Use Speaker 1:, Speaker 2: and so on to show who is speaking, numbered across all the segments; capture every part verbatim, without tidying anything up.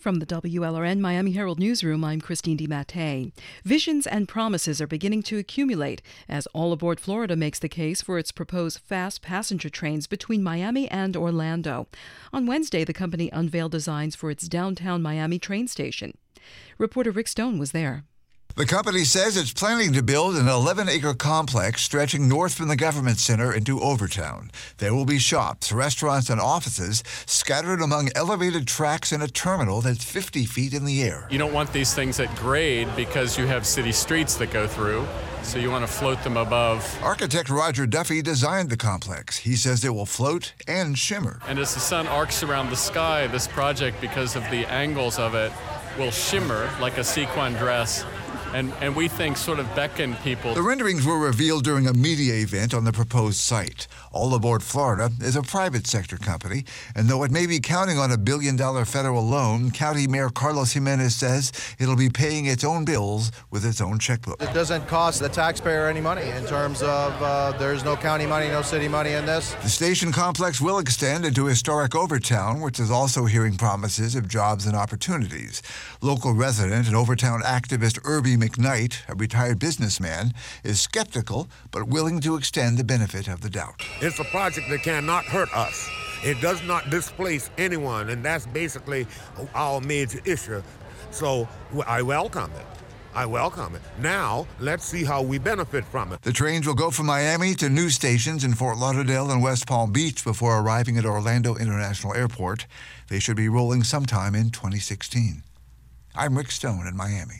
Speaker 1: From the W L R N Miami Herald Newsroom, I'm Christine DiMattei. Visions and promises are beginning to accumulate as All Aboard Florida makes the case for its proposed fast passenger trains between Miami and Orlando. On Wednesday, the company unveiled designs for its downtown Miami train station. Reporter Rick Stone was there.
Speaker 2: The company says it's planning to build an eleven-acre complex stretching north from the government center into Overtown. There will be shops, restaurants, and offices scattered among elevated tracks in a terminal that's fifty feet in the air.
Speaker 3: You don't want these things at grade because you have city streets that go through, so you want to float them above.
Speaker 2: Architect Roger Duffy designed the complex. He says it will float and shimmer.
Speaker 3: And as the sun arcs around the sky, this project, because of the angles of it, will shimmer like a sequin dress. And, and we think sort of beckon people.
Speaker 2: The renderings were revealed during a media event on the proposed site. All Aboard Florida is a private sector company, and though it may be counting on a billion-dollar federal loan, County Mayor Carlos Jimenez says it'll be paying its own bills with its own checkbook.
Speaker 4: It doesn't cost the taxpayer any money in terms of uh, there's no county money, no city money in this.
Speaker 2: The station complex will extend into historic Overtown, which is also hearing promises of jobs and opportunities. Local resident and Overtown activist Irby McKnight, a retired businessman, is skeptical but willing to extend the benefit of the doubt.
Speaker 5: It's a project that cannot hurt us. It does not displace anyone, and that's basically our major issue. So I welcome it. I welcome it. Now, let's see how we benefit from it.
Speaker 2: The trains will go from Miami to new stations in Fort Lauderdale and West Palm Beach before arriving at Orlando International Airport. They should be rolling sometime in twenty sixteen. I'm Rick Stone in Miami.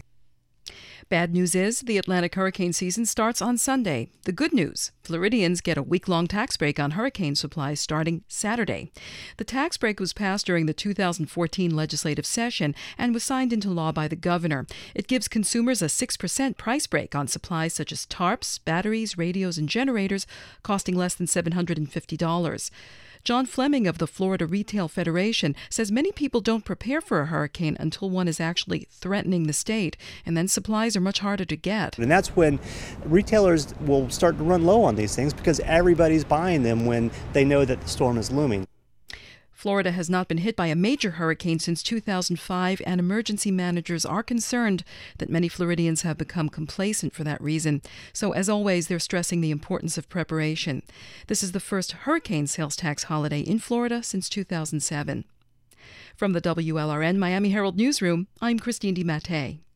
Speaker 1: Bad news is the Atlantic hurricane season starts on Sunday. The good news, Floridians get a week-long tax break on hurricane supplies starting Saturday. The tax break was passed during the two thousand fourteen legislative session and was signed into law by the governor. It gives consumers a six percent price break on supplies such as tarps, batteries, radios, and generators costing less than seven hundred fifty dollars. John Fleming of the Florida Retail Federation says many people don't prepare for a hurricane until one is actually threatening the state, and then supplies are much harder to get.
Speaker 6: And that's when retailers will start to run low on these things because everybody's buying them when they know that the storm is looming.
Speaker 1: Florida has not been hit by a major hurricane since two thousand five, and emergency managers are concerned that many Floridians have become complacent for that reason. So, as always, they're stressing the importance of preparation. This is the first hurricane sales tax holiday in Florida since two thousand seven. From the W L R N Miami Herald Newsroom, I'm Christine DiMattei.